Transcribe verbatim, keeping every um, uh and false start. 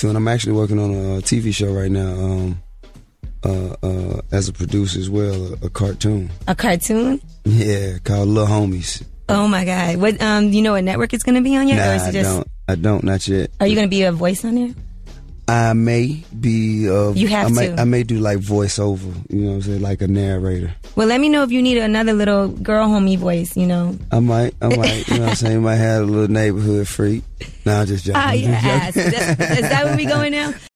cartoon. I'm actually working on a T V show right now. Um, uh, uh, as a producer as well, a, a cartoon. A cartoon? Yeah, called Little Homies. Oh my God! What um, do you know what network it's going to be on yet? Nah, or is it just, I don't. I don't. Not yet. Are you going to be a voice on there? I may be. Uh, you have I may, to. I may do like voiceover. You know what I'm saying? Like a narrator. Well, let me know if you need another little girl homie voice. You know. I might. I might. You know what I'm saying? You might have a little neighborhood freak. No, I'm just joking. Ah, yeah, ass. Is that where we going now?